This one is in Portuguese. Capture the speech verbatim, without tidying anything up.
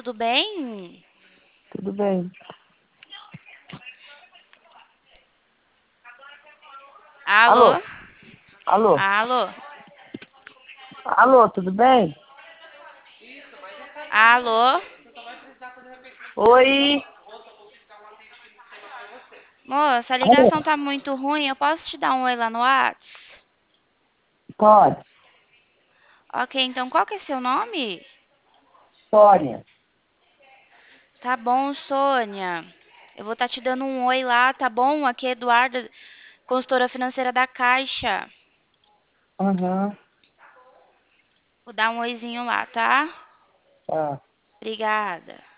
tudo bem? Tudo bem. Alô? Alô? Alô? Alô? Alô, tudo bem? Alô? Oi? Moça, a Alô? ligação tá muito ruim. Eu posso te dar um oi lá no Whats? Pode. Ok, então qual que é seu nome? Sônia. Tá bom, Sônia. Eu vou estar te dando um oi lá, tá bom? Aqui é Eduarda, consultora financeira da Caixa. Aham. Vou dar um oizinho lá, tá? Tá. Obrigada.